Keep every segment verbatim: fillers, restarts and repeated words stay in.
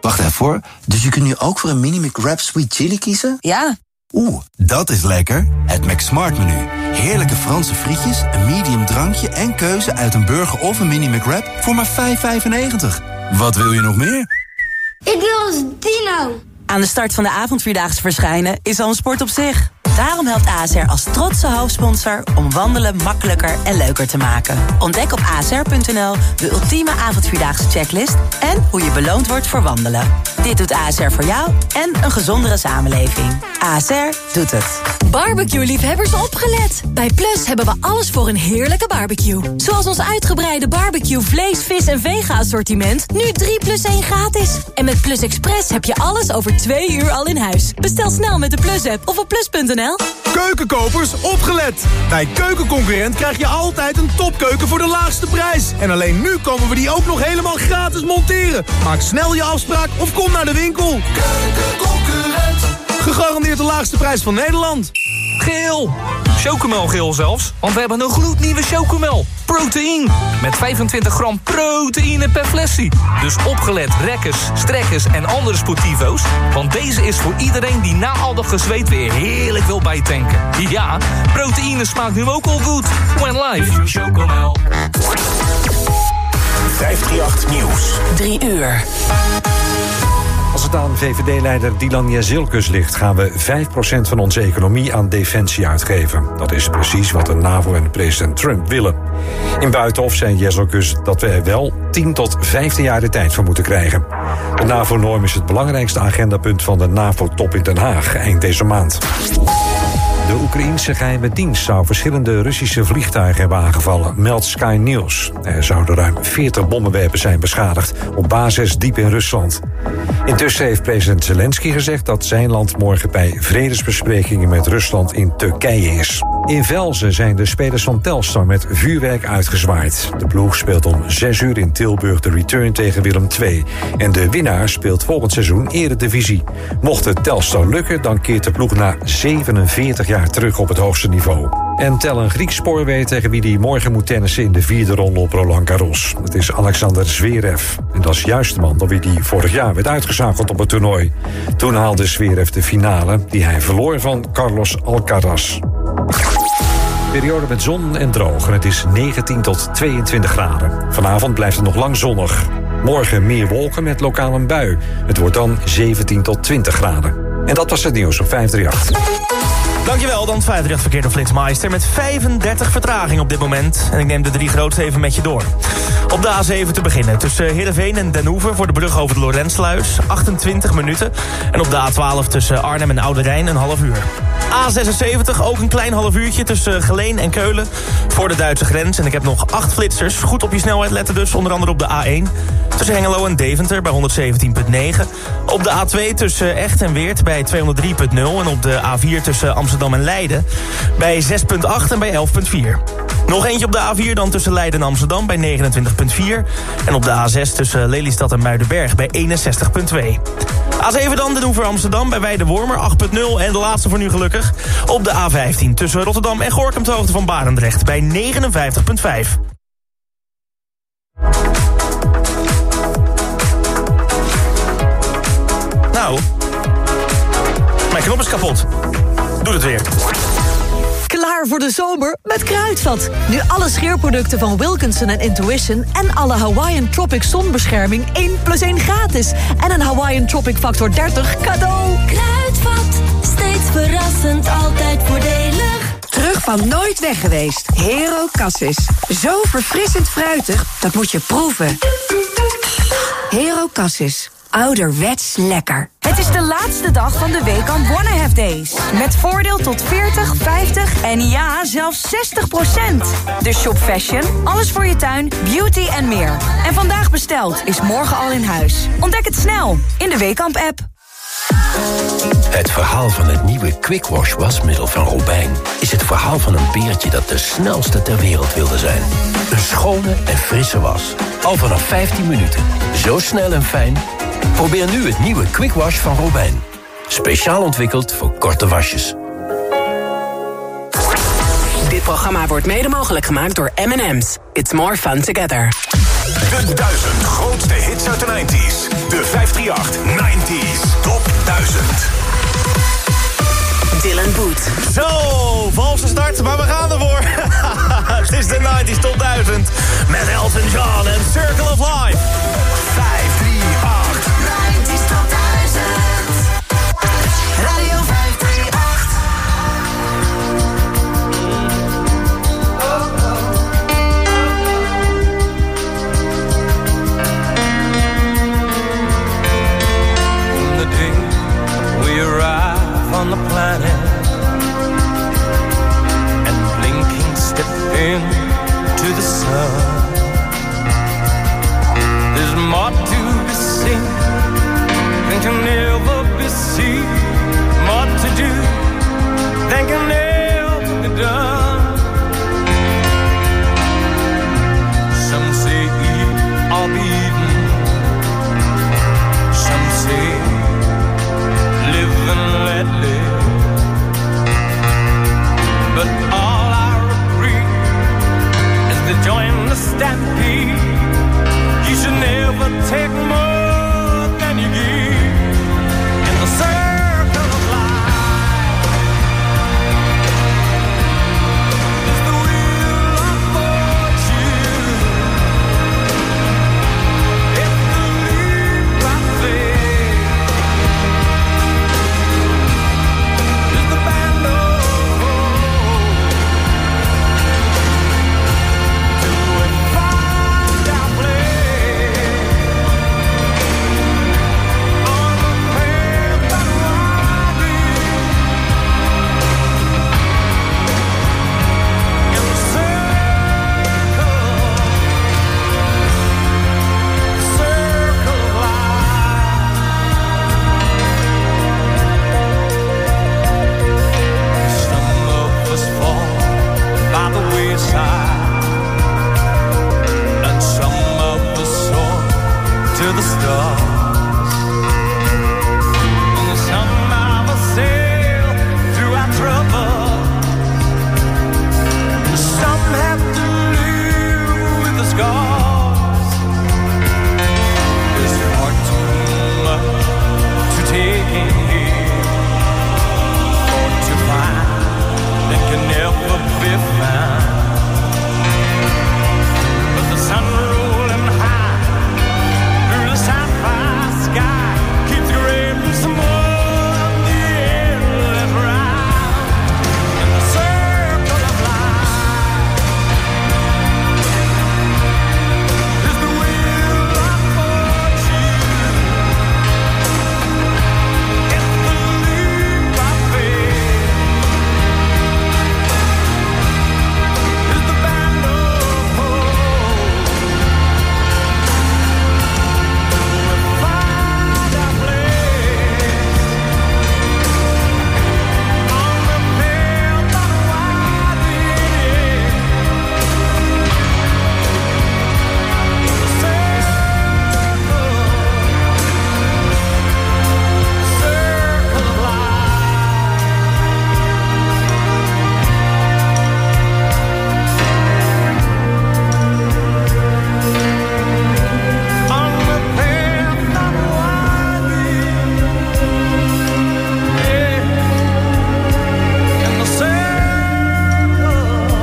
Wacht even hoor. Dus je kunt nu ook voor een Mini McWrap Sweet Chili kiezen? Ja. Oeh, dat is lekker. Het McSmart menu. Heerlijke Franse frietjes, een medium drankje en keuze uit een burger of een Mini McWrap voor maar vijf vijfennegentig. Wat wil je nog meer? Ik wil als dino. Aan de start van de avondvierdaagse verschijnen is al een sport op zich. Daarom helpt A S R als trotse hoofdsponsor om wandelen makkelijker en leuker te maken. Ontdek op a s r punt n l de ultieme avondvierdaagse checklist en hoe je beloond wordt voor wandelen. Dit doet A S R voor jou en een gezondere samenleving. A S R doet het. Barbecue-liefhebbers opgelet. Bij Plus hebben we alles voor een heerlijke barbecue. Zoals ons uitgebreide barbecue vlees, vis en vega-assortiment. Nu drie plus één gratis. En met Plus Express heb je alles over twee uur al in huis. Bestel snel met de Plus-app of op plus punt n l. Keukenkopers, opgelet! Bij Keukenconcurrent krijg je altijd een topkeuken voor de laagste prijs. En alleen nu komen we die ook nog helemaal gratis monteren. Maak snel je afspraak of kom naar de winkel. Keukenconcurrent. Gegarandeerd de laagste prijs van Nederland. Geel! Chocomelgeel zelfs, want we hebben een gloednieuwe Chocomel. Proteïne. Met vijfentwintig gram proteïne per flesje. Dus opgelet rekkers, strekkers en andere sportivo's. Want deze is voor iedereen die na al dat gezweet weer heerlijk wil bijtanken. Ja, proteïne smaakt nu ook al goed. When live. Chocomel. vijfhonderdachttien Nieuws. Drie uur. Als het aan V V D-leider Dylan Jezielkus ligt, gaan we vijf procent van onze economie aan defensie uitgeven. Dat is precies wat de NAVO en president Trump willen. In Buitenhof zei Jezielkus dat we er wel tien tot vijftien jaar de tijd voor moeten krijgen. De NAVO-norm is het belangrijkste agendapunt van de NAVO-top in Den Haag eind deze maand. De Oekraïense geheime dienst zou verschillende Russische vliegtuigen hebben aangevallen, meldt Sky News. Er zouden ruim veertig bommenwerpen zijn beschadigd op bases diep in Rusland. Intussen heeft president Zelensky gezegd dat zijn land morgen bij vredesbesprekingen met Rusland in Turkije is. In Velzen zijn de spelers van Telstar met vuurwerk uitgezwaaid. De ploeg speelt om zes uur in Tilburg de return tegen Willem twee. En de winnaar speelt volgend seizoen Eredivisie. Mocht het Telstar lukken, dan keert de ploeg na zevenenveertig jaar terug op het hoogste niveau. En tel een Grieks spoorwee tegen wie die morgen moet tennissen in de vierde ronde op Roland Garros. Het is Alexander Zverev. En dat is juist de man door wie die vorig jaar werd uitgeschakeld op het toernooi. Toen haalde Zverev de finale die hij verloor van Carlos Alcaraz. Periode met zon en droog en het is negentien tot tweeëntwintig graden. Vanavond blijft het nog lang zonnig. Morgen meer wolken met lokaal een bui. Het wordt dan zeventien tot twintig graden. En dat was het nieuws op vijfhonderdachttien. Dankjewel, dan vijfhonderdachttien verkeer door Flitsmeister met vijfendertig vertraging op dit moment. En ik neem de drie grootste even met je door. Op de A zeven te beginnen, tussen Heerenveen en Den Hoever voor de brug over de Lorentsluis, achtentwintig minuten. En op de A twaalf tussen Arnhem en Oude Rijn een half uur. A zesenzeventig, ook een klein half uurtje tussen Geleen en Keulen voor de Duitse grens. En ik heb nog acht flitsers. Goed op je snelheid letten dus, onder andere op de A één. Tussen Hengelo en Deventer bij honderdzeventien komma negen. Op de A twee tussen Echt en Weert bij tweehonderddrie komma nul. En op de A vier tussen Amsterdam en Leiden bij zes komma acht en bij elf komma vier. Nog eentje op de A vier dan tussen Leiden en Amsterdam bij negenentwintig komma vier. En op de A zes tussen Lelystad en Muidenberg bij eenenzestig komma twee. A zeven dan, Den Hoever Amsterdam bij Weidewormer acht komma nul. En de laatste voor nu gelukkig op de A vijftien tussen Rotterdam en Gorinchem ter hoogte van Barendrecht bij negenenvijftig komma vijf. Nou, mijn knop is kapot. Doe het weer. Klaar voor de zomer met Kruidvat. Nu alle scheerproducten van Wilkinson en Intuition en alle Hawaiian Tropic zonbescherming één plus één gratis. En een Hawaiian Tropic Factor dertig cadeau. Kruidvat, steeds verrassend, altijd voordelig. Terug van nooit weg geweest. Hero Cassis. Zo verfrissend fruitig, dat moet je proeven. Hero Cassis. Ouderwets lekker. Het is de laatste dag van de Weekamp Wanna Have Days. Met voordeel tot veertig, vijftig en ja, zelfs zestig procent. Dus shop fashion, alles voor je tuin, beauty en meer. En vandaag besteld is morgen al in huis. Ontdek het snel in de Weekamp-app. Het verhaal van het nieuwe Quick Wash wasmiddel van Robijn is het verhaal van een beertje dat de snelste ter wereld wilde zijn. Een schone en frisse was. Al vanaf vijftien minuten. Zo snel en fijn. Probeer nu het nieuwe Quick Wash van Robijn. Speciaal ontwikkeld voor korte wasjes. Dit programma wordt mede mogelijk gemaakt door M en M's. It's more fun together. De duizend grootste hits uit de negentig. De vijfhonderdachttien vijfhonderdachttien nineties Top duizend. Dylan Boet. Zo, valse start, maar we gaan ervoor. Het is de nineties Top duizend met Elton John en Circle of Life. vijf drie acht nineties Top duizend. Radio vijf drie acht. From the day we arrive on the planet and blinking step into the sun, there's more to be seen than can ever be seen, more to do than can ever be done. Some say eat or be eaten, some say live and let live, but all I agree is to join the stampede. You should never take more than you give in the circle of life. It's the wheel of fortune. It's the leap I faith. It's the band of hope. Do it find our place on the path that I lead. In the circle, circle of life. Some of us fall by the wayside, and some of us soar to the stars, and some of us sail through our trouble. Some have to live with the scars. There's far too much to take in here, or to find that can never be found. But the sun rolling high through the sapphire sky keeps grading some more of the endless ride in the circle of life. Is the wheel of fortune. It's the leap of faith. Is the band of hope. We'll find our place on the path that I lead. Circle, circle of life. On the path that I lead. Yeah. In the circle,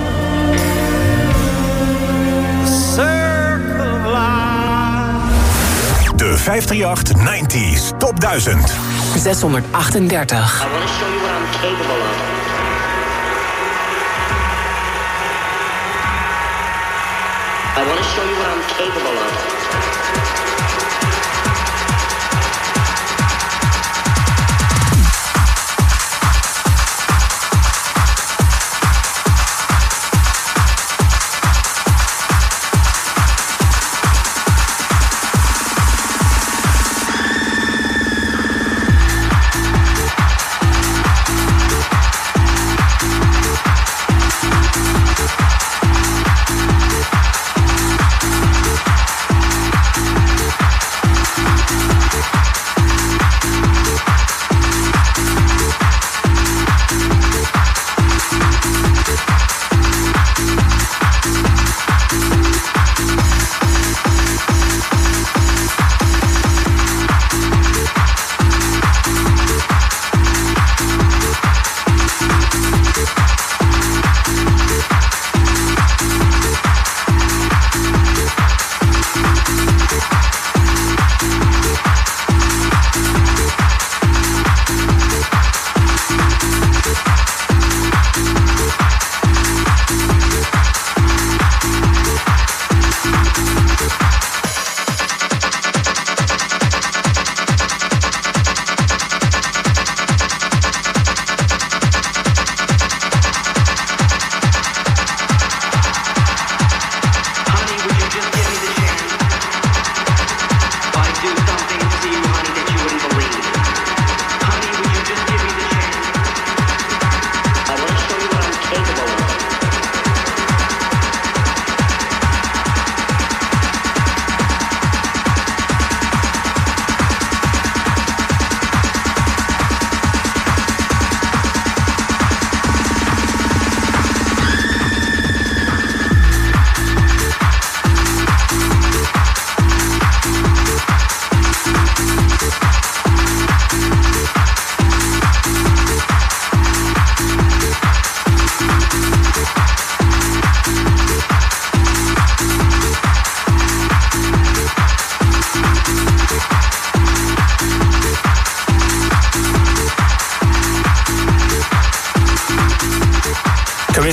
the circle of life. De vijf drie acht nineties Top duizend. zeshonderdachtendertig. I want to show you what I'm capable of. I want to show you what I'm capable of.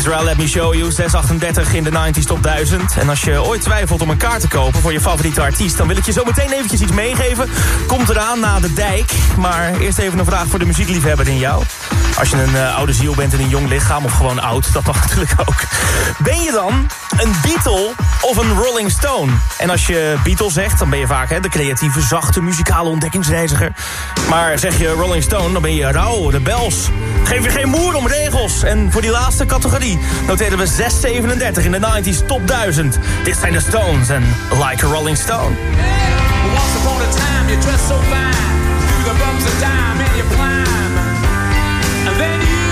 Israel, Let Me Show You, zes achtendertig in de negentig Top duizend. En als je ooit twijfelt om een kaart te kopen voor je favoriete artiest... dan wil ik je zo meteen eventjes iets meegeven. Komt eraan na de dijk. Maar eerst even een vraag voor de muziekliefhebber in jou. Als je een uh, oude ziel bent in een jong lichaam, of gewoon oud, dat mag natuurlijk ook. Ben je dan een Beatle of een Rolling Stone? En als je Beatle zegt, dan ben je vaak hè, de creatieve, zachte, muzikale ontdekkingsreiziger. Maar zeg je Rolling Stone, dan ben je rauw, rebels. Geef je geen moer om regels. En voor die laatste categorie noteren we zes zevenendertig in de negentig Top duizend. Dit zijn de Stones en Like a Rolling Stone. Once upon a time you dressed so fine, through the bumps of time and you climb, and then you,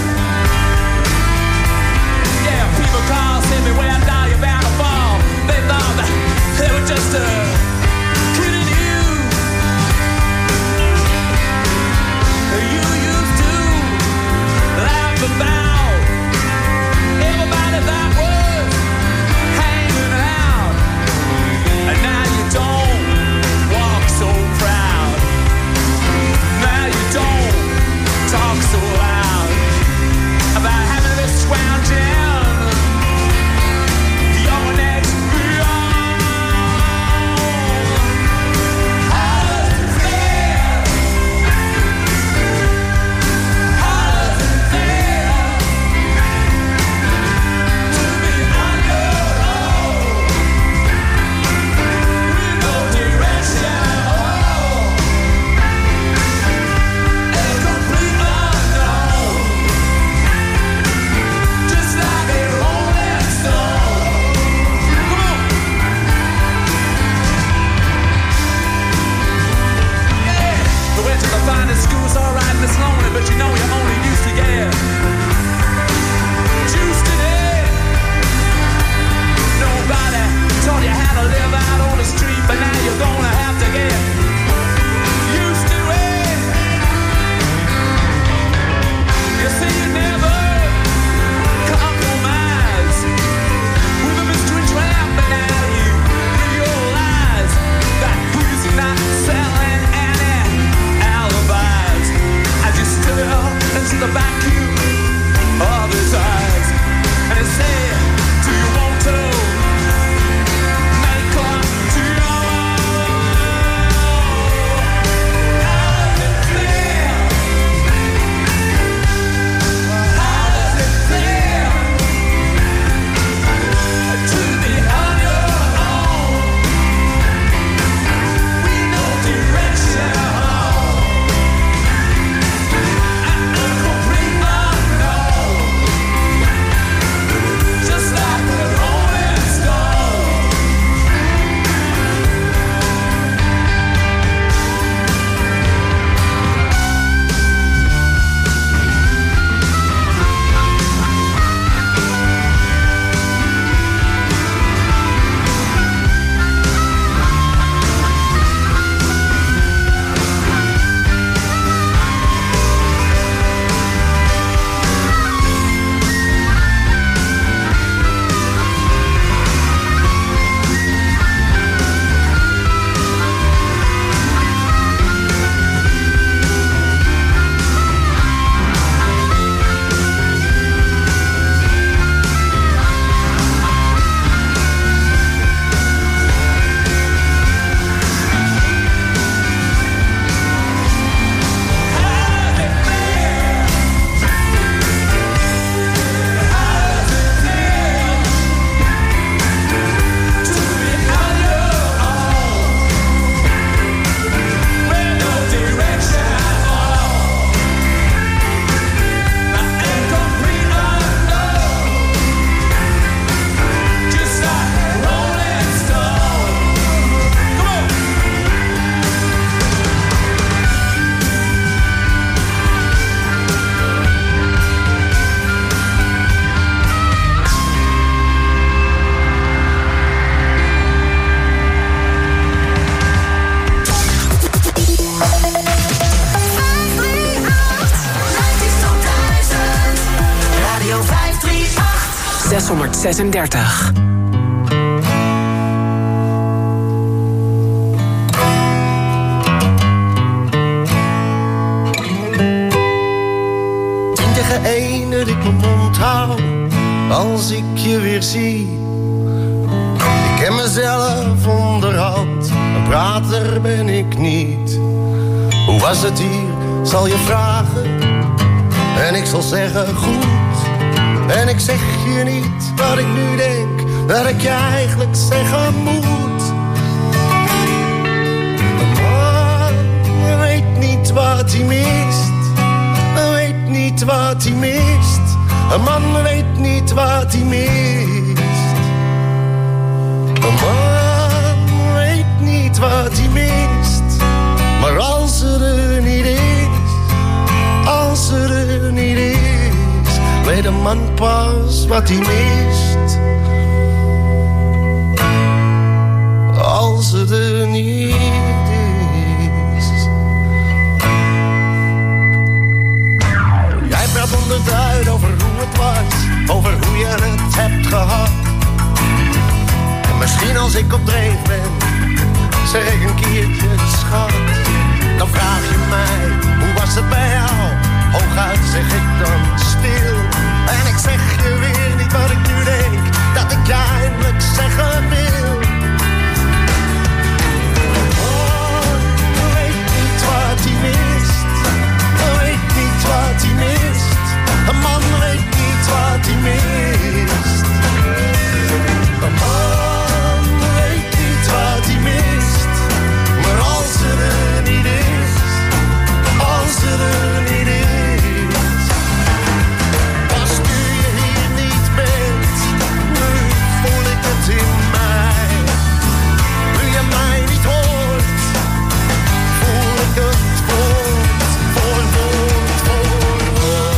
yeah, people call, say me where now you're bound to fall. They thought that they were just uh, kidding you. You used to laugh about everybody that was hanging out, and now you don't walk so proud. Now you don't talk so loud about having this scrounging your next beyond. How does it feel? How does it feel to be on your own with no direction and complete unknown, just like a rolling stone? Come on. Yeah. The way to the finest school's alright and it's lonely, but you know you're only used to get juiced in it. Nobody taught you how to live out on the street, but now you're gonna have to get used to it. You say you never compromise with a mystery trap, but now you realize that he's not selling any alibis as you stare into the vacuum of his eyes, and he said, do you want to make up to your own? How does it feel? How does it feel to be on your own with no direction and a complete unknown, just like a rolling stone? zeshonderdzesendertig. Tien tegen één dat ik mijn mond hou. als ik je weer zie. Ik ken mezelf onderhand, een prater ben ik niet. Hoe was het hier, zal je vragen, en ik zal zeggen goed. En ik zeg je niet wat ik nu denk, dat ik je eigenlijk zeggen moet. Een man weet niet wat hij mist, weet niet wat hij mist. Een man weet niet wat hij mist. Een man weet niet wat hij mist. Maar als er er niet is, als er er niet is, weet een man pas wat hij mist. Als het er niet is. Jij praat onderduid over hoe het was, over hoe je het hebt gehad. En misschien als ik op dreef ben, zeg ik een keertje schat. Dan vraag je mij, hoe was het bij jou? Hooguit zeg ik dan stil. En ik zeg je weer niet wat ik nu denk, dat ik je eindelijk zeggen wil. Oh, weet niet wat hij mist, weet niet wat hij mist. Een man weet niet wat hij mist. Een man weet niet wat hij mist. Maar als er er niet is, als er er niet is, als nu je hier niet bent, nu voel ik het in mij. Nu je mij niet hoort, voel ik het woord voor woord voor woord.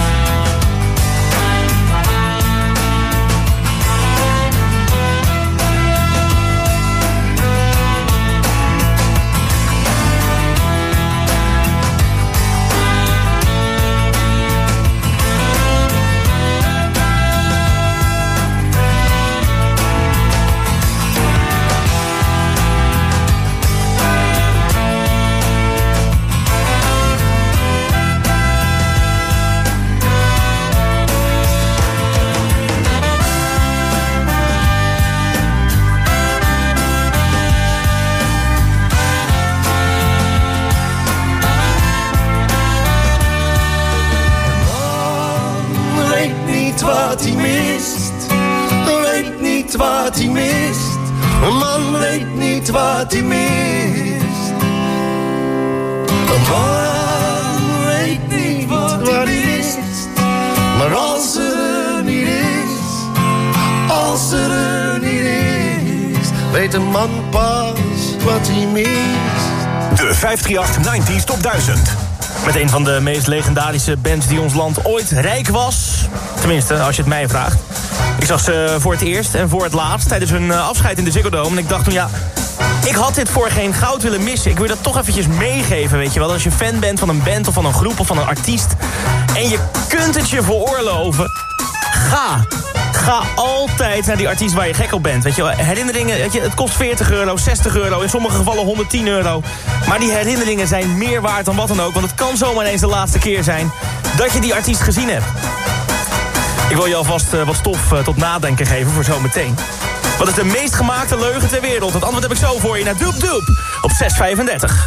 Wat hij mist, weet niet wat hij mist. Een man weet niet wat hij mist. Een man weet niet wat hij mist. Maar als er er niet is, als er er niet is, weet een man pas wat hij mist. De vijfhonderdachttien negentig Top duizend. Met een van de meest legendarische bands die ons land ooit rijk was. Tenminste, als je het mij vraagt. Ik zag ze voor het eerst en voor het laatst tijdens hun afscheid in de Ziggo Dome. En ik dacht toen, ja, ik had dit voor geen goud willen missen. Ik wil dat toch eventjes meegeven, weet je wel. Als je fan bent van een band of van een groep of van een artiest en je kunt het je veroorloven, ga. Ga altijd naar die artiest waar je gek op bent. Weet je wel, herinneringen, weet je, het kost veertig euro, zestig euro, in sommige gevallen honderdtien euro. Maar die herinneringen zijn meer waard dan wat dan ook. Want het kan zomaar eens de laatste keer zijn dat je die artiest gezien hebt. Ik wil je alvast uh, wat stof uh, tot nadenken geven voor zometeen. Wat is de meest gemaakte leugen ter wereld? Het antwoord heb ik zo voor je naar Doep Doep op zes vijfendertig.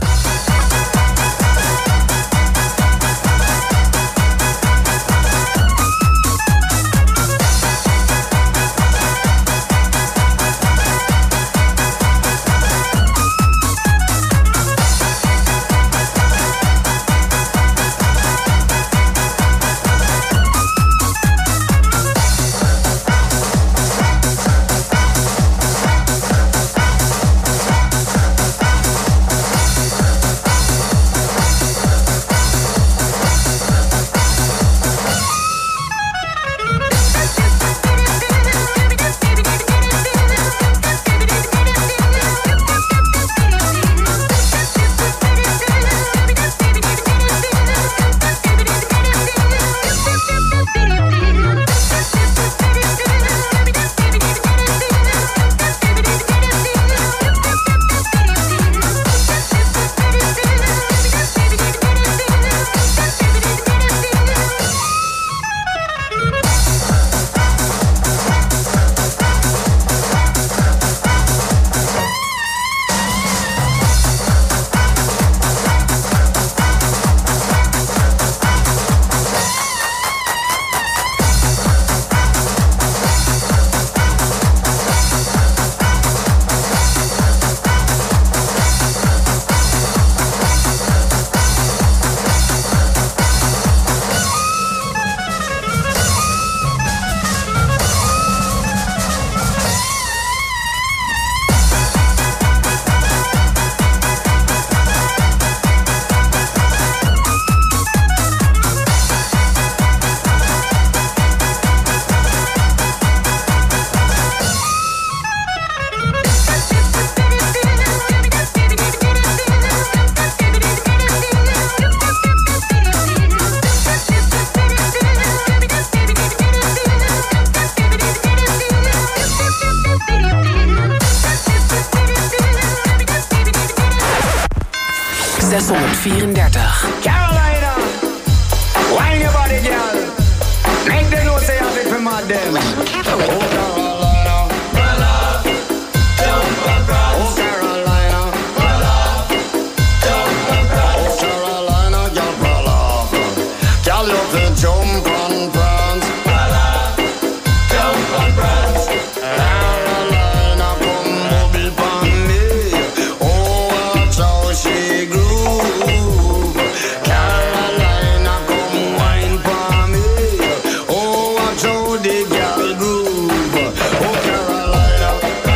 zeshonderdvierendertig. Carolina, wine your body, girl. Make them know say I'm for mad them. Oh, Carolina, brother, jump and prance. Oh, Carolina, brother, jump and prance. Oh, Carolina, girl, brother, girl, you can jump and prance. Brother, jump and prance. Carolina, come bubble pon me. Oh, watch how she groove. Carolina, come wine pon me. Oh, watch how the girl groove. Oh, Carolina,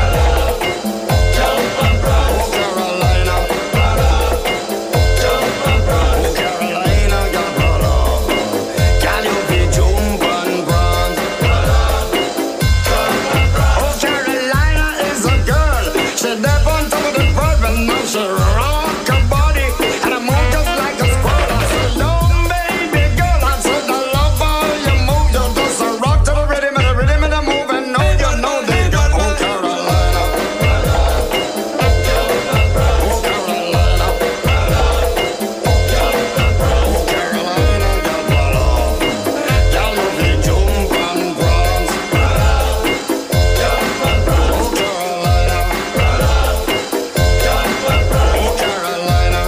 jump and prance. Oh, Carolina, jump and prance. Oh, Carolina, girl, brother, girl, you be jump and prance. Oh, Carolina is a girl. She dead on top of the world, but now she rock her body and her move just like a squirrel. I said, young baby girl, I said, I love how you move. You just a rock to the rhythm and the rhythm and the move, and know you know they got. Oh, Carolina, oh, Carolina, oh, Carolina, girl, brother, girl, you be jump and prance. Oh, Carolina, oh, Carolina,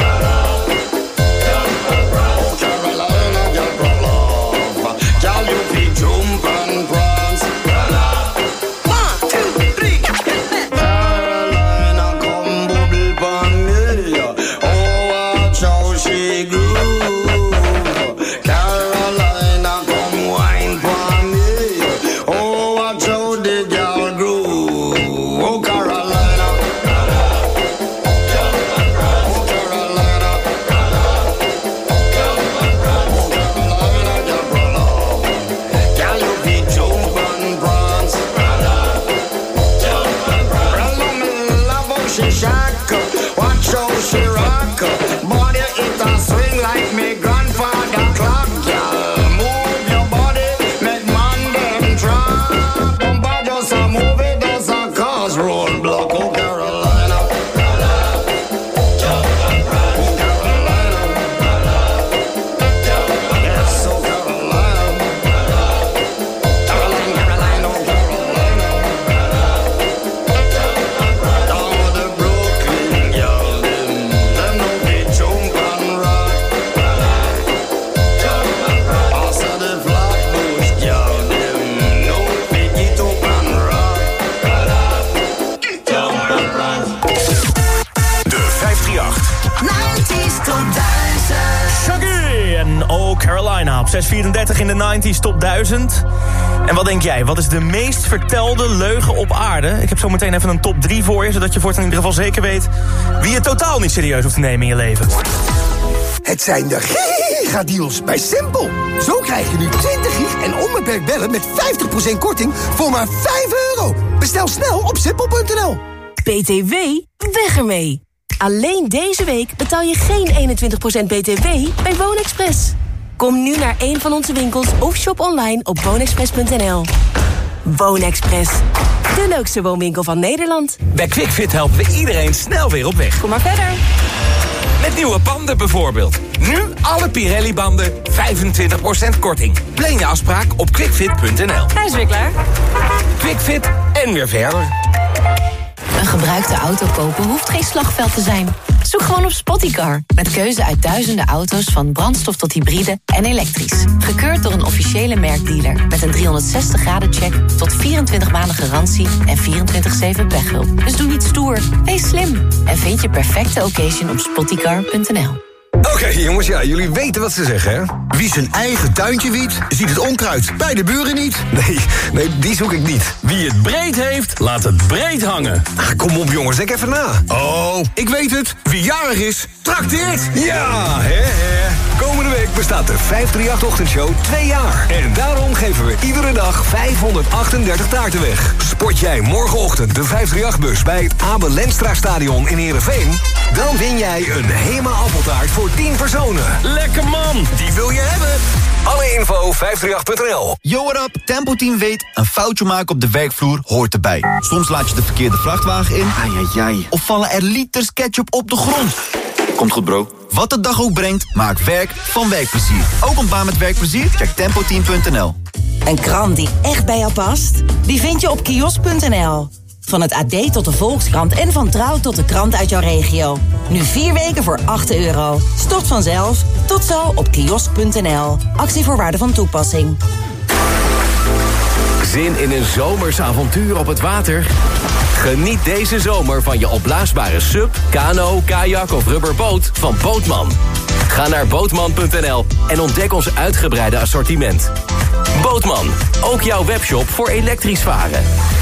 oh, Carolina, girl, brother, girl, you be jump and prance. One, two, three, Carolina, come bubble pon me. Oh, watch how she groove. Carolina, come wine pon me. Oh, watch how the girl groove. Oh, Carolina, oh, Carolina, oh, Carolina, girl, brother, girl, you be jump and prance. Brother, me love how she shock, watch how she rock. Body it a swing like me grandfather clock. Girl, move your body, make man them drop. Bumper just a move it, does a cause roadblock. Oh, Carolina, oh, Carolina, yes, oh, Carolina, Carolina, Carolina, oh, Carolina. Down with the Brooklyn girl, them, them know they jump and rock. I said the Flatbush girl, them know they get up and rock. Jump and rock. De vijfhonderdachtendertig. nineties tot duizend. Shaggy en Oh Carolina op zes vierendertig in de nineties top duizend. En wat denk jij, wat is de meest vertelde leugen op aarde? Ik heb zo meteen even een top drie voor je, zodat je voortaan in ieder geval zeker weet wie je totaal niet serieus hoeft te nemen in je leven. Het zijn de gigadeals bij Simpel. Zo krijg je nu twintig gig en onbeperkt bellen met vijftig procent korting voor maar vijf euro. Bestel snel op simpel punt n l. B T W, weg ermee. Alleen deze week betaal je geen eenentwintig procent B T W bij WoonExpress. Kom nu naar een van onze winkels of shop online op woonexpress punt n l. WoonExpress, de leukste woonwinkel van Nederland. Bij QuickFit helpen we iedereen snel weer op weg. Kom maar verder. Met nieuwe banden bijvoorbeeld. Nu alle Pirelli-banden vijfentwintig procent korting. Plan je afspraak op quickfit punt n l. Hij is weer klaar. QuickFit en weer verder. Een gebruikte auto kopen hoeft geen slagveld te zijn. Zoek gewoon op Spottycar. Met keuze uit duizenden auto's van brandstof tot hybride en elektrisch. Gekeurd door een officiële merkdealer. Met een driehonderdzestig graden check tot vierentwintig maanden garantie en vierentwintig zeven pechhulp. Dus doe niet stoer, wees slim. En vind je perfecte occasion op spottycar punt n l. Oké jongens, ja, jullie weten wat ze zeggen, hè? Wie zijn eigen tuintje wiet, ziet het onkruid bij de buren niet. Nee, nee, die zoek ik niet. Wie het breed heeft, laat het breed hangen. Ah, kom op jongens, denk even na. Oh, ik weet het. Wie jarig is, trakteert. Ja, hè, hè. Komende week bestaat de vijfhonderdachtendertig-ochtendshow twee jaar. En daarom geven we iedere dag vijfhonderdachtendertig taarten weg. Sport jij morgenochtend de vijfhonderdachtendertig-bus bij het Abel Lenstra Stadion in Heerenveen? Dan win jij een Hema appeltaart voor tien personen. Lekker man! Die wil je hebben. Alle info vijfhonderdachtendertig punt n l. Yo, what up? Tempo Team weet, een foutje maken op de werkvloer hoort erbij. Soms laat je de verkeerde vrachtwagen in. Ai, ai, ai. Of vallen er liters ketchup op de grond. Komt goed, bro. Wat de dag ook brengt, maak werk van werkplezier. Ook een baan met werkplezier? Check tempo team punt n l. Een krant die echt bij jou past? Die vind je op kiosk punt n l. Van het A D tot de Volkskrant en van Trouw tot de krant uit jouw regio. Nu vier weken voor acht euro. Stort vanzelf. Tot zo op kiosk punt n l. Actievoorwaarden van toepassing. Zin in een zomers avontuur op het water? Geniet deze zomer van je opblaasbare sub, kano, kajak of rubberboot van Bootman. Ga naar bootman punt n l en ontdek ons uitgebreide assortiment. Bootman, ook jouw webshop voor elektrisch varen.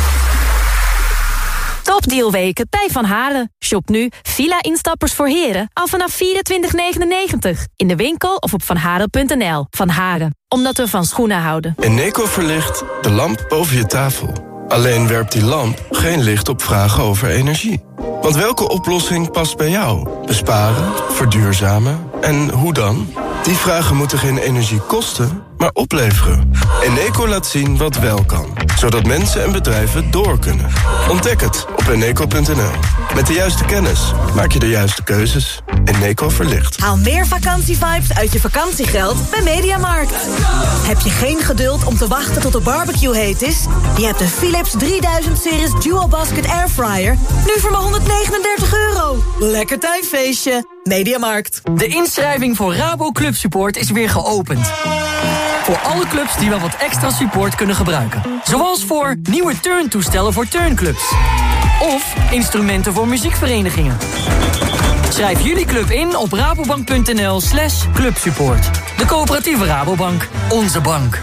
Topdealweken bij Van Haren. Shop nu villa-instappers voor heren al vanaf vierentwintig negenennegentig. In de winkel of op vanharen punt n l. Van Haren, omdat we van schoenen houden. Eneco verlicht de lamp boven je tafel. Alleen werpt die lamp geen licht op vragen over energie. Want welke oplossing past bij jou? Besparen, verduurzamen en hoe dan? Die vragen moeten geen energie kosten, maar opleveren. Eneco laat zien wat wel kan, zodat mensen en bedrijven door kunnen. Ontdek het op eneco punt n l. Met de juiste kennis maak je de juiste keuzes. Eneco verlicht. Haal meer vakantievibes uit je vakantiegeld bij Mediamarkt. Heb je geen geduld om te wachten tot de barbecue heet is? Je hebt de Philips drieduizend series Dual Basket Airfryer nu voor maar honderdnegenendertig euro. Lekker tuinfeestje. Mediamarkt. De inschrijving voor Rabo Club Support is weer geopend. Voor alle clubs die wel wat extra support kunnen gebruiken. Zoals voor nieuwe turntoestellen voor turnclubs. Of instrumenten voor muziekverenigingen. Schrijf jullie club in op rabobank punt n l slash clubsupport. De coöperatieve Rabobank. Onze bank.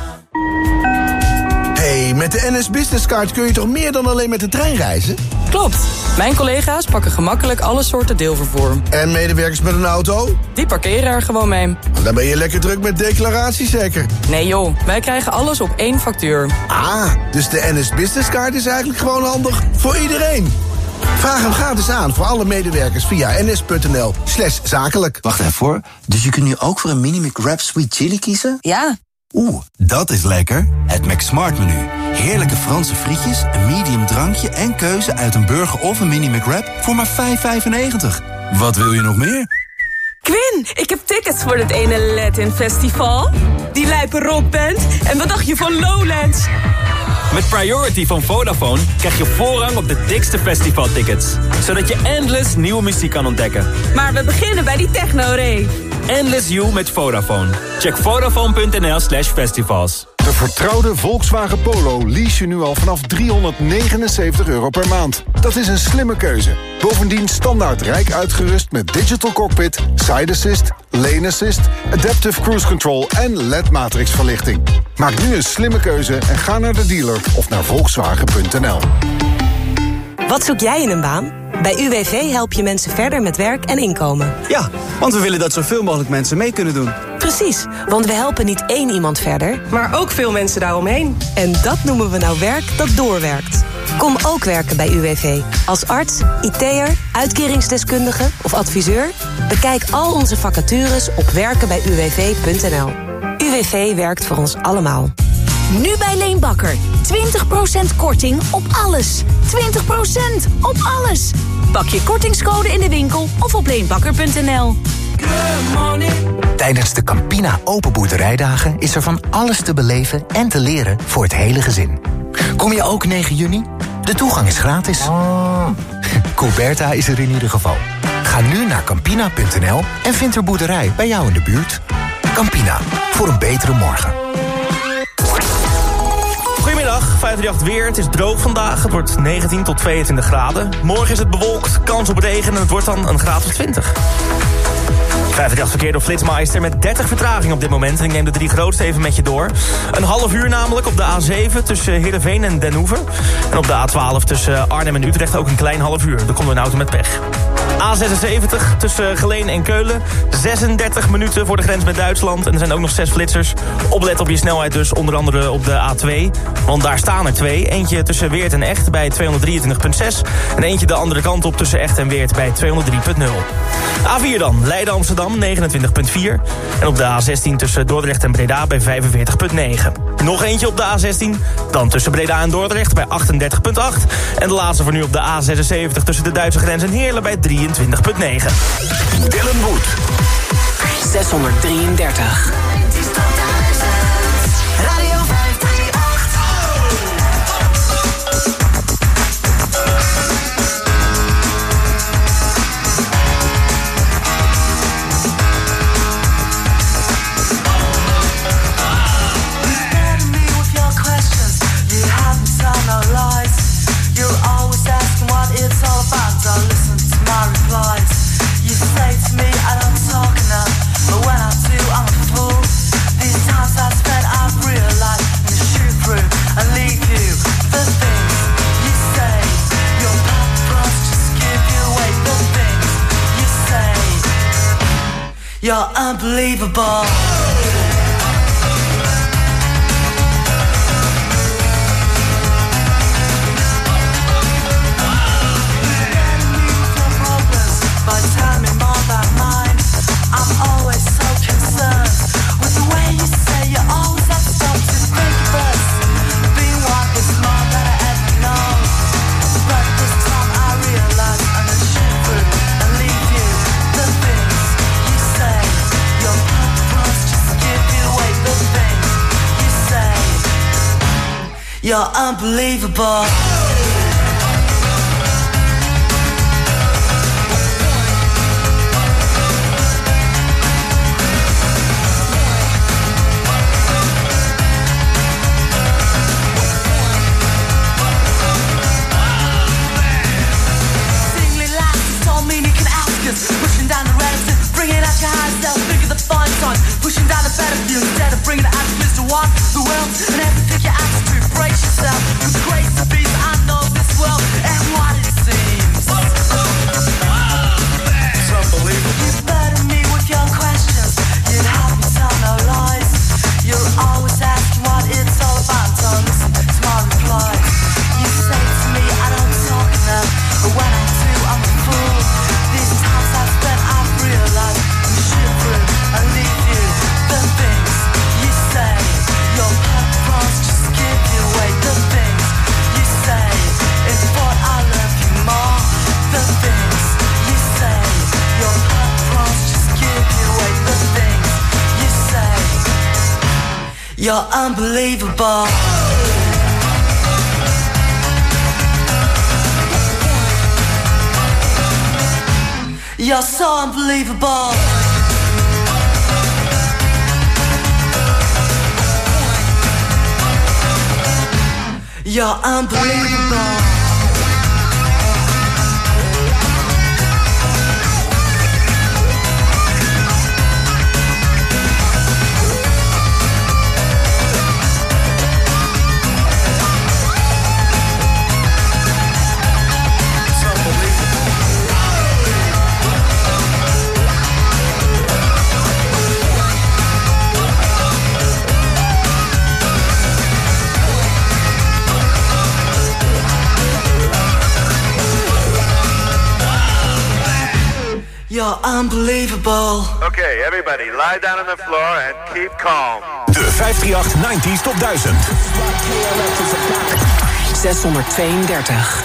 Hey, met de N S Business Card kun je toch meer dan alleen met de trein reizen? Klopt. Mijn collega's pakken gemakkelijk alle soorten deelvervoer. En medewerkers met een auto? Die parkeren er gewoon mee. Dan ben je lekker druk met declaraties zeker? Nee joh, wij krijgen alles op één factuur. Ah, dus de N S Business Card is eigenlijk gewoon handig voor iedereen. Vraag hem gratis aan voor alle medewerkers via ns punt n l slash zakelijk. Wacht even hoor. Dus je kunt nu ook voor een mini McWrap Sweet Chili kiezen? Ja. Oeh, dat is lekker. Het McSmart menu. Heerlijke Franse frietjes, een medium drankje en keuze uit een burger of een mini McWrap voor maar vijf vijfennegentig. Wat wil je nog meer? Quinn, ik heb tickets voor het ene Latin Festival. Die lijpe rockband. En wat dacht je van Lowlands? Met Priority van Vodafone krijg je voorrang op de dikste festivaltickets. Zodat je endless nieuwe muziek kan ontdekken. Maar we beginnen bij die techno-rave. Endless You met Vodafone. Check vodafone punt n l slash festivals. De vertrouwde Volkswagen Polo lease je nu al vanaf driehonderdnegenenzeventig euro per maand. Dat is een slimme keuze. Bovendien standaard rijk uitgerust met digital cockpit, side assist, lane assist, adaptive cruise control en L E D-matrix verlichting. Maak nu een slimme keuze en ga naar de dealer of naar volkswagen punt n l. Wat zoek jij in een baan? Bij U W V help je mensen verder met werk en inkomen. Ja, want we willen dat zoveel mogelijk mensen mee kunnen doen. Precies, want we helpen niet één iemand verder, maar ook veel mensen daaromheen. En dat noemen we nou werk dat doorwerkt. Kom ook werken bij U W V. Als arts, I T'er, uitkeringsdeskundige of adviseur? Bekijk al onze vacatures op werken bij u w v punt n l. U W V werkt voor ons allemaal. Nu bij Leenbakker. twintig procent korting op alles. twintig procent op alles. Pak je kortingscode in de winkel of op leenbakker punt n l. Tijdens de Campina Open Boerderijdagen is er van alles te beleven en te leren voor het hele gezin. Kom je ook negen juni? De toegang is gratis. Coberta is er in ieder geval. Ga nu naar campina punt n l en vind er boerderij bij jou in de buurt. Campina, voor een betere morgen. Goedemiddag, vijf drie acht weer. Het is droog vandaag. Het wordt negentien tot tweeëntwintig graden. Morgen is het bewolkt, kans op regen en het wordt dan een graad of twintig. vijf drie acht verkeer door Flitsmeister met dertig vertraging op dit moment. En ik neem de drie grootste even met je door. Een half uur namelijk op de A zeven tussen Heerenveen en Den Hoever. En op de A twaalf tussen Arnhem en Utrecht ook een klein half uur. Er komt een auto met pech. A zesenzeventig tussen Geleen en Keulen. zesendertig minuten voor de grens met Duitsland. En er zijn ook nog zes flitsers. Oplet op je snelheid dus, onder andere op de A twee. Want daar staan er twee. Eentje tussen Weert en Echt bij tweehonderddrieëntwintig komma zes. En eentje de andere kant op tussen Echt en Weert bij tweehonderddrie komma nul. A vier dan, Leiden-Amsterdam negenentwintig komma vier. En op de A zestien tussen Dordrecht en Breda bij vijfenveertig komma negen. Nog eentje op de A zestien, dan tussen Breda en Dordrecht bij achtendertig komma acht. En de laatste voor nu op de A zesenzeventig tussen de Duitse grens en Heerlen bij drieëndertig drieëntwintig komma negen. Dylan Wood. zeshonderddrieëndertig. Radio vijf drie acht. You're unbelievable. But tell me more about mine. I'm always so concerned with the way you say you always have to stop to think of us. Being one is more than I ever know. But this time I realize I'm gonna shoot through and leave you. The things you say, your purpose just give you away. The things you say, you're unbelievable. Pushing down the relative, bring it out your high self, figure the fine sign. Pushing down the battlefield instead of bringing the attitudes to one, the world, and every pick your attitude, brace yourself. Cause grace to be, I know this world and what it seems. It's unbelievable. You burden me with your questions, you'd have me tell no lies. You're always asking what it's all about, so listen to my replies. You say to me, I don't talk enough, but when I do, I'm a fool. These times I've spent, I've realized I'm shivering, I leave you. The things you say, your purpose just give you away. The things you say, it's what I love you more. The things you say, your purpose just give you away. The things you say, you're unbelievable. You're so unbelievable. You're unbelievable. You're unbelievable. Okay, everybody, lie down on the floor and keep calm. De vijfhonderdachtennegentig negentig Top duizend. zeshonderdtweeëndertig.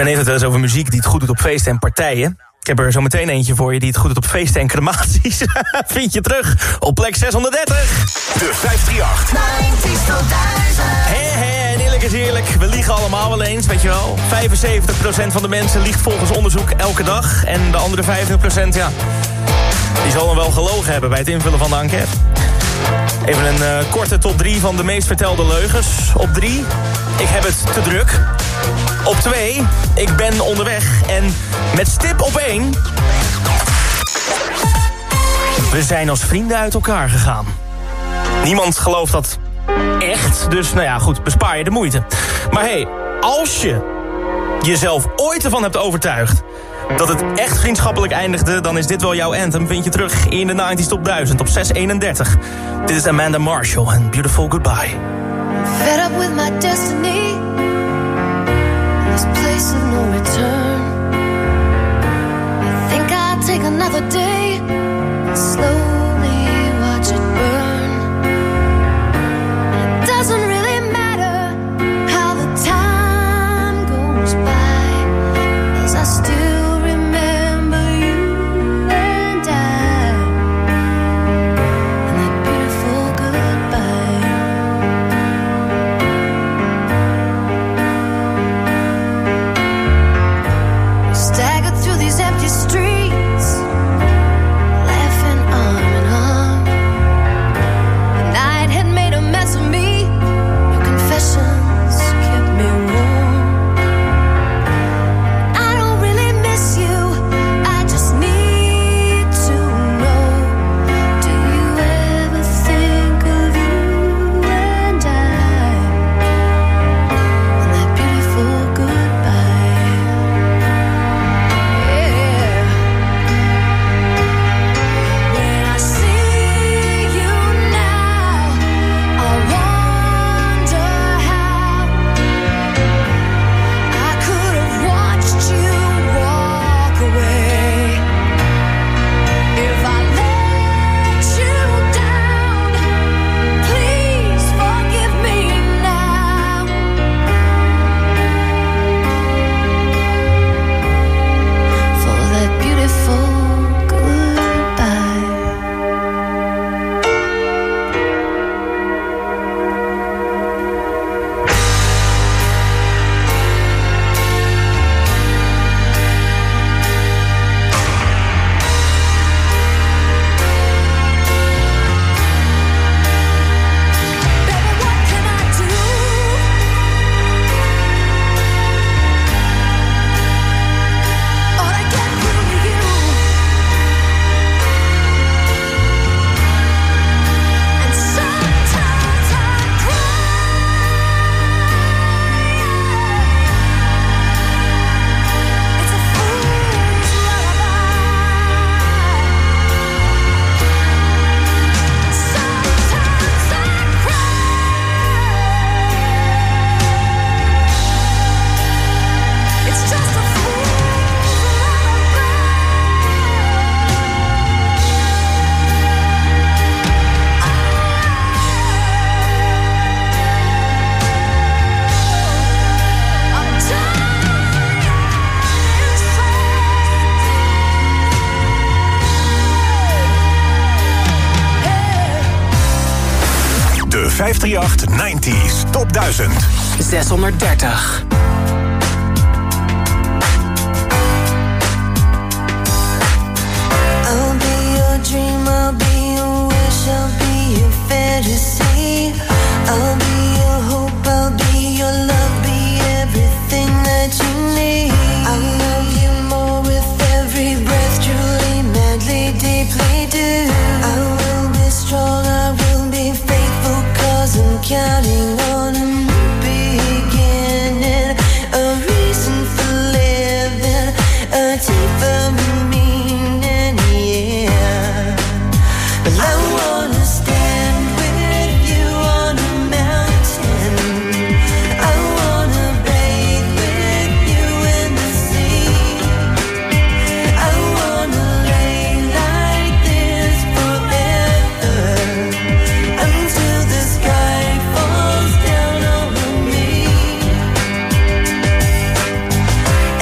Men heeft het wel eens over muziek die het goed doet op feesten en partijen. Ik heb er zo meteen eentje voor je die het goed doet op feesten en crematies. Vind je terug op plek zeshonderddertig. De vijfhonderdachtendertig. negentig tot duizend. Hé, hé, en eerlijk is eerlijk. We liegen allemaal wel eens, weet je wel. vijfenzeventig procent van de mensen liegt volgens onderzoek elke dag. En de andere vijftig procent, ja, die zal dan wel gelogen hebben bij het invullen van de enquête. Even een uh, korte top drie van de meest vertelde leugens. Op drie, ik heb het te druk. Op twee, ik ben onderweg. En met stip op één, we zijn als vrienden uit elkaar gegaan. Niemand gelooft dat echt, dus nou ja, goed, bespaar je de moeite. Maar hé, hey, als je jezelf ooit ervan hebt overtuigd dat het echt vriendschappelijk eindigde, dan is dit wel jouw anthem. Vind je terug in de negentig top duizend op zes eenendertig. Dit is Amanda Marshall en Beautiful Goodbye. Fed up with my destiny, this place of no return. I think I'll take another day and slowly watch it burn. It doesn't really matter how the time goes by, as I still remember you and I, and that beautiful goodbye. Staggered through these empty streets, laughing arm in arm. The night had made a mess of me. Your confessions kept me warm. I don't really miss you, I just need to know. Do you ever think of you and I, and that beautiful goodbye? Yeah. When I see you now, I wonder how I could have watched you walk away. If I let you down, please forgive me now. For that beautiful goodbye. Baby, what can I do? All I get through to you, and sometimes I cry. It's a fool's lullaby. Sometimes I cry. It's just a fool's lullaby. I'm De vijfhonderdachtendertig nineties Top duizend. zeshonderddertig. I'll be your dream, I'll be your wish, I'll be your fantasy. I'll be your hope, I'll be your love, be everything that you need. I'll love you more with every breath, truly, madly, deeply do. I will be strong, I will be faithful, cause I'm counting on a new beginning, a reason for living, a deeper meaning, yeah. But I wanna stand with you on a mountain. I wanna bathe with you in the sea. I wanna lay like this forever, until the sky falls down over me.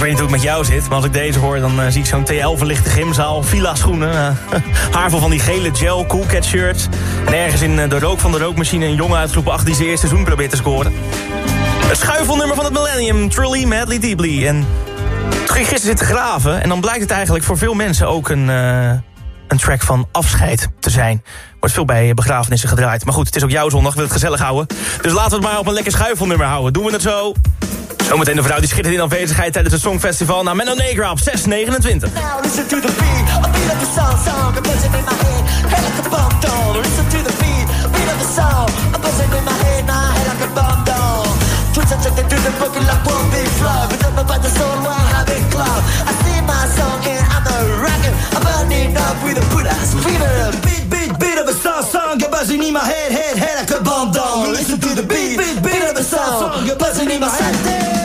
weet niet hoe het met jou zit, maar als ik deze hoor... dan uh, zie ik zo'n T L verlichte gymzaal, villa schoenen... Uh, haar vol van die gele gel, Cool Cat shirts... en ergens in uh, de rook van de rookmachine... een jongen uit groep acht die zijn eerste seizoen probeert te scoren. Het schuifelnummer van het millennium, Truly Madly Deeply. En toen ging ik gisteren zitten graven... en dan blijkt het eigenlijk voor veel mensen ook een... Uh, een track van afscheid te zijn. Wordt veel bij begrafenissen gedraaid. Maar goed, het is ook jouw zondag, wil het gezellig houden. Dus laten we het maar op een lekker schuifelnummer houden. Doen we het zo? Zometeen de vrouw die schittert in aanwezigheid tijdens het Songfestival... naar Menno Negra op zes negenentwintig. Now listen to the beat, a beat of the song, song, a buzzing in my head, head like a bomb doll. Listen to the beat, a beat of the song, a buzzing in my head, my head like a bomb doll. Twitch and check it through the boogie like one big flow. It's up about the soul, one habit club. I sing my song and I'm a rocker. I'm burning up with a put-ass fever. Beat, beat, beat of a song, song, a buzzing in my head, head, head like a bomb doll. Listen to the beat, beat, beat of a song, song, a buzzing in my head.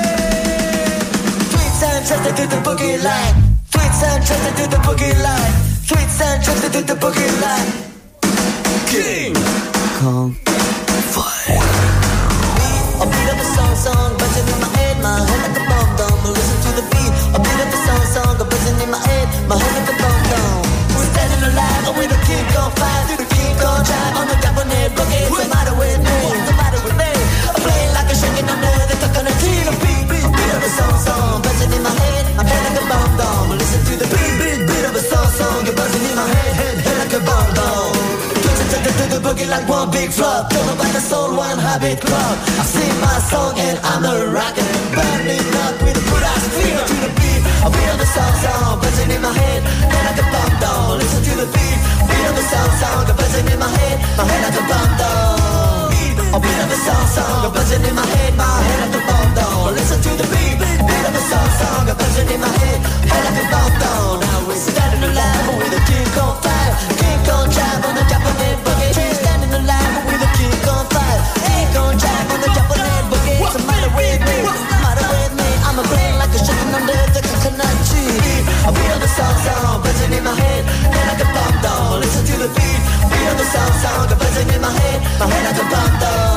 Tweets and checks it through the boogie line. Tweets and checks it through the boogie line. Tweets and checks it through the boogie line. King Kong Fire. A beat of a song, song, buzzing in my head, my head like a bomb dome. Listen to the beat, a beat of a song, song, buzzing in my head, my head like a bomb dome. We're standing alive, and with a king on fire, through the king on drive on the Japanese boogie. What's the matter with me? What's the matter with me? I'm playing like a shaking under the coconut tree. A beat, beat, beat of a song, song, buzzing in my head, my head like a bomb dome. Listen to the beat, beat, beat of a song, song, buzzing in my head, head, head like a bomb dome. To the boogie like one big flop. Don't know about the soul, one habit club. I sing my song and I'm a rocker. Burning up with a good ass fever to the beat. I feel the song song buzzing in my head, head like a bomb down. Listen to the beat, beat of the song song buzzing in my head, my head like a bomb down. A beat of the song song buzzing in my head, my head like a bomb down. Listen to the beat, beat of the song song buzzing in my head, head like a bomb down. Now we're standing alive with a king on fire, king on drive on the Japanese boogie. Standing alive with a king on fire, king on drive on the Japanese boogie. What's the matter with me? What's the matter with me? I'm a brain like a chicken under the coconut tree. I feel the song song buzzing in my head, head like a bomb down. Listen to the beat, beat of the song song buzzing in my head, my head like a bomb down.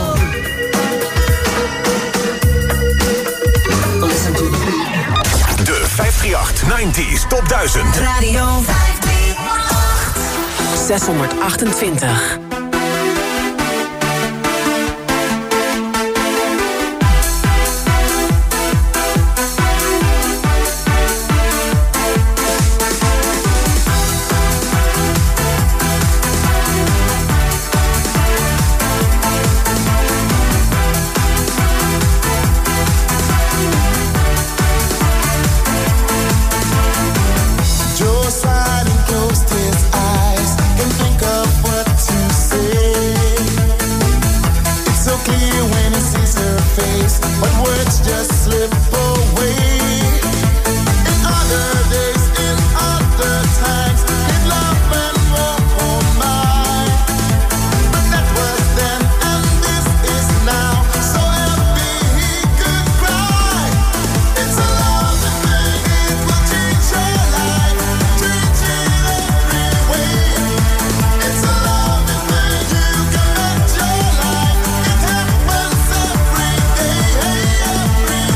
Listen to the beat. De vijf drie acht nineties Top duizend. Radio vijf drie acht. zeshonderdachtentwintig. Hey,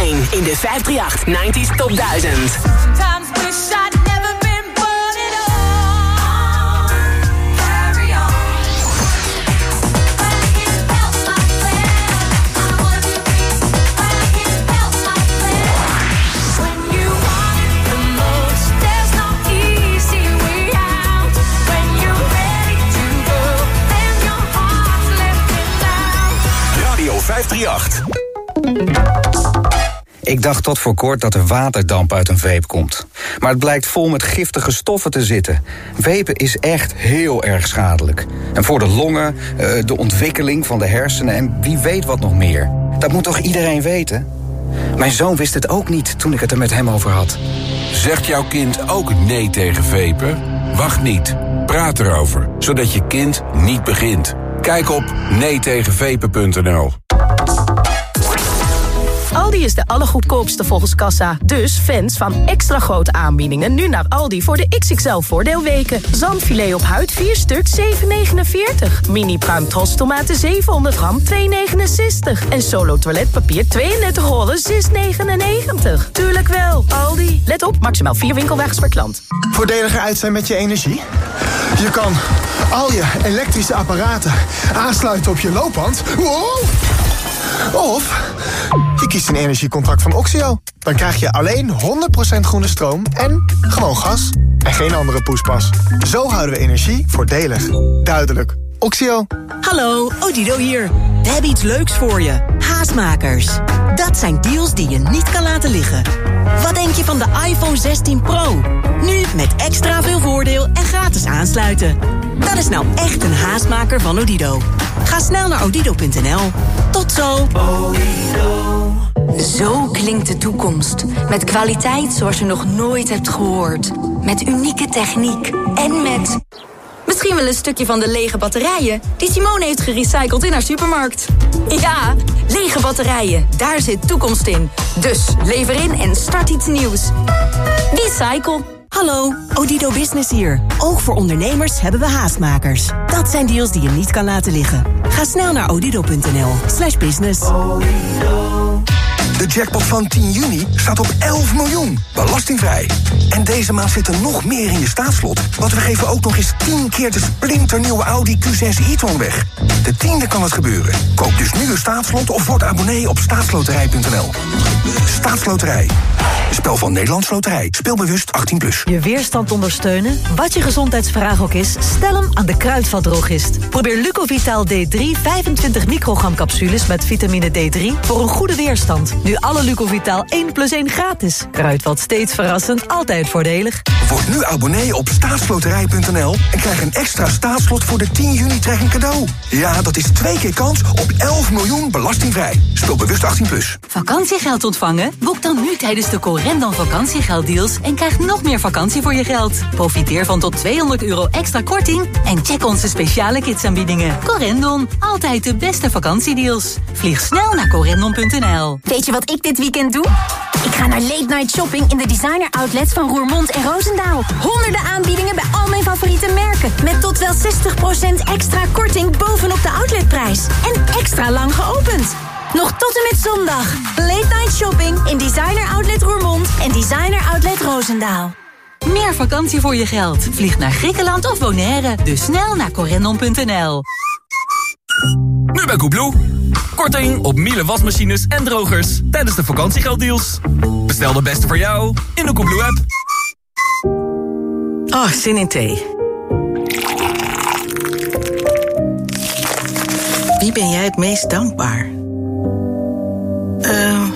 één in de vijf drie acht nineties Top duizend. vijf drie acht. Ik dacht tot voor kort dat er waterdamp uit een vape komt. Maar het blijkt vol met giftige stoffen te zitten. Vapen is echt heel erg schadelijk. En voor de longen, de ontwikkeling van de hersenen en wie weet wat nog meer. Dat moet toch iedereen weten? Mijn zoon wist het ook niet toen ik het er met hem over had. Zegt jouw kind ook nee tegen vapen? Wacht niet. Praat erover, zodat je kind niet begint. Kijk op nee tegen vapen punt n l. Aldi is de allergoedkoopste volgens kassa. Dus fans van extra grote aanbiedingen nu naar Aldi voor de X X L voordeelweken. Zandfilet op huid vier stuk zeven negenenveertig. Mini pruim Tros tomaten zevenhonderd gram twee negenenzestig. En Solo toiletpapier tweeëndertig rollen zes negenennegentig. Tuurlijk wel, Aldi. Let op, maximaal vier winkelwagens per klant. Voordeliger uit zijn met je energie? Je kan al je elektrische apparaten aansluiten op je loopband. Wow! Of je kiest een energiecontract van Oxio. Dan krijg je alleen honderd procent groene stroom en gewoon gas. En geen andere poespas. Zo houden we energie voordelig. Duidelijk. Oxio. Hallo, Odido hier. We hebben iets leuks voor je. Haastmakers. Dat zijn deals die je niet kan laten liggen. Wat denk je van de iPhone zestien Pro? Nu met extra veel voordeel en gratis aansluiten. Dat is nou echt een haastmaker van Odido. Ga snel naar odido punt n l. Tot zo. Zo klinkt de toekomst. Met kwaliteit zoals je nog nooit hebt gehoord. Met unieke techniek. En met... misschien wel een stukje van de lege batterijen die Simone heeft gerecycled in haar supermarkt. Ja, lege batterijen. Daar zit toekomst in. Dus lever in en start iets nieuws. Recycle. Hallo, Odido Business hier. Ook voor ondernemers hebben we haastmakers. Dat zijn deals die je niet kan laten liggen. Ga snel naar odido punt n l slash business. De jackpot van tien juni staat op elf miljoen, belastingvrij. En deze maand zit er nog meer in je staatslot. Want we geven ook nog eens tien keer de splinternieuwe Audi Q zes e-tron weg. De tiende kan het gebeuren. Koop dus nu een staatslot of word abonnee op staatsloterij punt n l. Staatsloterij. Spel van Nederlands Loterij. Speelbewust achttien plus. Je weerstand ondersteunen? Wat je gezondheidsvraag ook is, stel hem aan de Kruidvatdrogist. Probeer Lucovital D drie vijfentwintig microgram capsules met vitamine D drie voor een goede weerstand. Nu alle Lucovital één plus één gratis. Kruidvat steeds verrassend, altijd voordelig. Word nu abonnee op staatsloterij punt n l en krijg een extra staatslot voor de tien juni trekking cadeau. Ja, dat is twee keer kans op elf miljoen belastingvrij. Speel bewust achttien plus. Vakantiegeld ontvangen? Boek dan nu tijdens de Corendon vakantiegelddeals en krijg nog meer vakantie voor je geld. Profiteer van tot tweehonderd euro extra korting en check onze speciale kidsaanbiedingen. Corendon, altijd de beste vakantiedeals. Vlieg snel naar corendon punt n l. Weet je wat ik dit weekend doe? Ik ga naar late night shopping in de designer outlets van Roermond en Roosendaal. Honderden aanbiedingen bij al mijn favoriete merken. Met tot wel zestig procent extra korting bovenop de outletprijs. En extra lang geopend. Nog tot en met zondag. Late night shopping in designer outlet Roermond en designer outlet Roosendaal. Meer vakantie voor je geld. Vlieg naar Griekenland of Bonaire. Dus snel naar corendon punt n l. Nu bij Coolblue. Korting op Miele wasmachines en drogers tijdens de vakantiegelddeals. Bestel de beste voor jou in de Coolblue-app. Oh, zin in thee. Wie ben jij het meest dankbaar? Uh...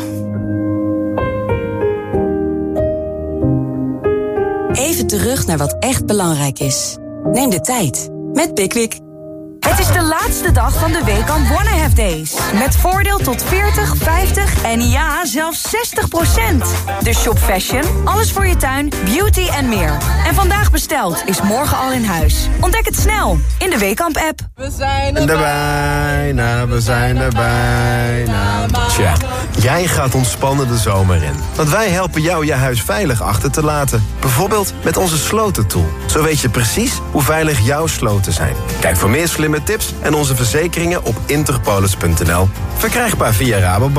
Even terug naar wat echt belangrijk is. Neem de tijd met Pickwick. Het is de laatste dag van de Weekamp Wanna Have Days. Met voordeel tot veertig, vijftig en ja, zelfs zestig procent. Dus shop fashion, alles voor je tuin, beauty en meer. En vandaag besteld is morgen al in huis. Ontdek het snel in de Weekamp-app. We zijn er bijna, we zijn er bijna. Tja, jij gaat ontspannen de zomer in. Want wij helpen jou je huis veilig achter te laten. Bijvoorbeeld met onze slotentool. Zo weet je precies hoe veilig jouw sloten zijn. Kijk voor meer slimme tips en onze verzekeringen op interpolis punt n l. Verkrijgbaar via Rabobank.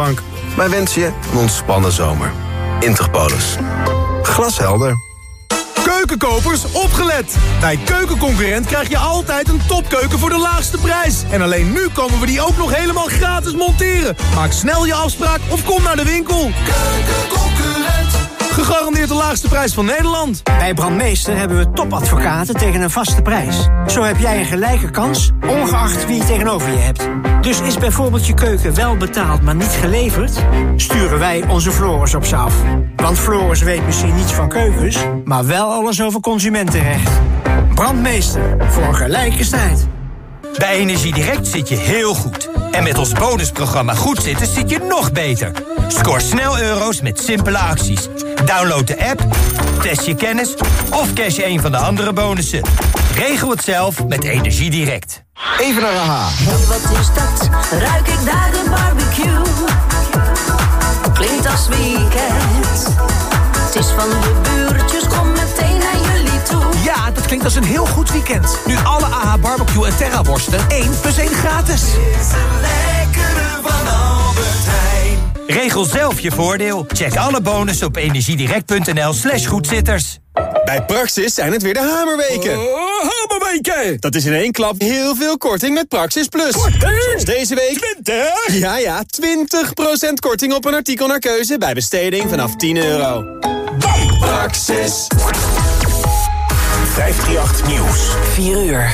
Wij wensen je een ontspannen zomer. Interpolis. Glashelder. Keukenkopers, opgelet! Bij Keukenconcurrent krijg je altijd een topkeuken voor de laagste prijs. En alleen nu komen we die ook nog helemaal gratis monteren. Maak snel je afspraak of kom naar de winkel. Keukenconcurrent. Gegarandeerd de laagste prijs van Nederland. Bij Brandmeester hebben we topadvocaten tegen een vaste prijs. Zo heb jij een gelijke kans, ongeacht wie je tegenover je hebt. Dus is bijvoorbeeld je keuken wel betaald, maar niet geleverd? Sturen wij onze Floris op ze af. Want Floris weet misschien niets van keukens, maar wel alles over consumentenrecht. Brandmeester, voor een gelijke strijd. Bij Energiedirect zit je heel goed. En met ons bonusprogramma Goed Zitten zit je nog beter. Scoor snel euro's met simpele acties. Download de app, test je kennis of cash je een van de andere bonussen. Regel het zelf met Energiedirect. Even naar A H. Wat is dat? Ruik ik daar de barbecue? Klinkt als weekend. Het is van de buurtjes, kom meteen naar jullie toe. Ja, dat klinkt als een heel goed weekend. Nu alle A H barbecue en Terra worsten één plus één gratis. Is een lekkere van Albert Heijn. Regel zelf je voordeel. Check alle bonussen op energiedirect.nl slash goedzitters. Bij Praxis zijn het weer de hamerweken. Oh, hamerweken! Dat is in één klap heel veel korting met Praxis Plus. Korting? Zoals deze week. twintig? Ja, ja, twintig procent korting op een artikel naar keuze bij besteding vanaf tien euro. Praxis. vijfhonderdachttien Nieuws. vier uur.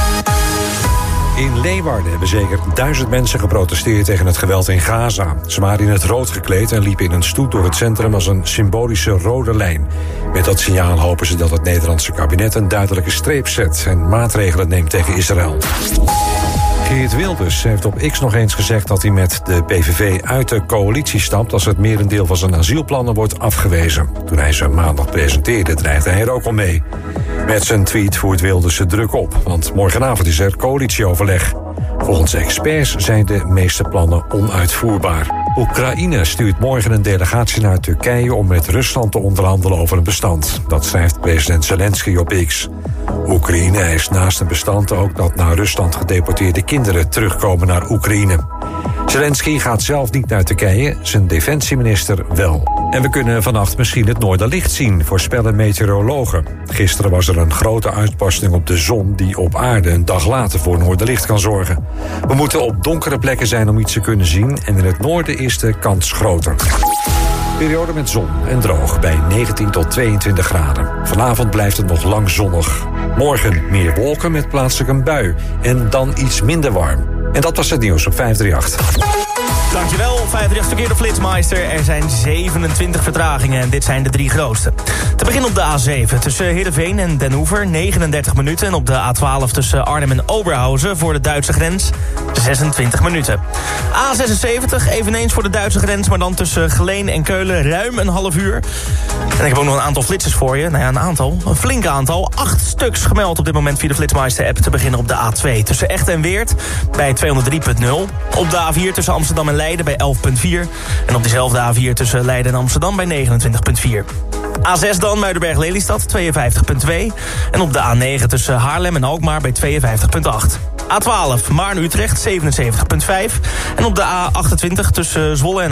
In Leeuwarden hebben zeker duizend mensen geprotesteerd tegen het geweld in Gaza. Ze waren in het rood gekleed en liepen in een stoet door het centrum als een symbolische rode lijn. Met dat signaal hopen ze dat het Nederlandse kabinet een duidelijke streep zet en maatregelen neemt tegen Israël. Geert Wilders heeft op X nog eens gezegd dat hij met de P V V uit de coalitie stapt als het merendeel van zijn asielplannen wordt afgewezen. Toen hij ze maandag presenteerde, dreigde hij er ook al mee. Met zijn tweet voert Wilders de druk op, want morgenavond is er coalitieoverleg. Volgens experts zijn de meeste plannen onuitvoerbaar. Oekraïne stuurt morgen een delegatie naar Turkije om met Rusland te onderhandelen over een bestand. Dat schrijft president Zelensky op X. Oekraïne eist naast een bestand ook dat naar Rusland gedeporteerde kinderen terugkomen naar Oekraïne. Zelensky gaat zelf niet naar Turkije, zijn defensieminister wel. En we kunnen vannacht misschien het noorderlicht zien, voorspellen meteorologen. Gisteren was er een grote uitbarsting op de zon die op aarde een dag later voor noorderlicht kan zorgen. We moeten op donkere plekken zijn om iets te kunnen zien en in het noorden is de kans groter. Periode met zon en droog bij negentien tot tweeëntwintig graden. Vanavond blijft het nog lang zonnig. Morgen meer wolken met plaatselijk een bui en dan iets minder warm. En dat was het nieuws op vijfhonderdachttien. Dankjewel, vijfhonderdachttien verkeer de Flitsmeister. Er zijn zevenentwintig vertragingen en dit zijn de drie grootste. Te beginnen op de A zeven tussen Heerenveen en Den Hoever, negenendertig minuten. En op de A twaalf tussen Arnhem en Oberhausen voor de Duitse grens, zesentwintig minuten. A zesenzeventig eveneens voor de Duitse grens, maar dan tussen Geleen en Keulen ruim een half uur. En ik heb ook nog een aantal flitsers voor je. Nou ja, een aantal, een flink aantal. Acht stuks gemeld op dit moment via de Flitsmeister-app. Te beginnen op de A twee tussen Echt en Weert bij tweehonderddrie punt nul. Op de A vier tussen Amsterdam en Leiden bij elf punt vier. En op diezelfde A vier tussen Leiden en Amsterdam bij negenentwintig punt vier. A zes dan, Muidenberg-Lelystad, tweeënvijftig punt twee. En op de A negen tussen Haarlem en Alkmaar bij tweeënvijftig punt acht. A twaalf, Maarn-Utrecht, zevenenzeventig punt vijf. En op de A achtentwintig tussen Zwolle en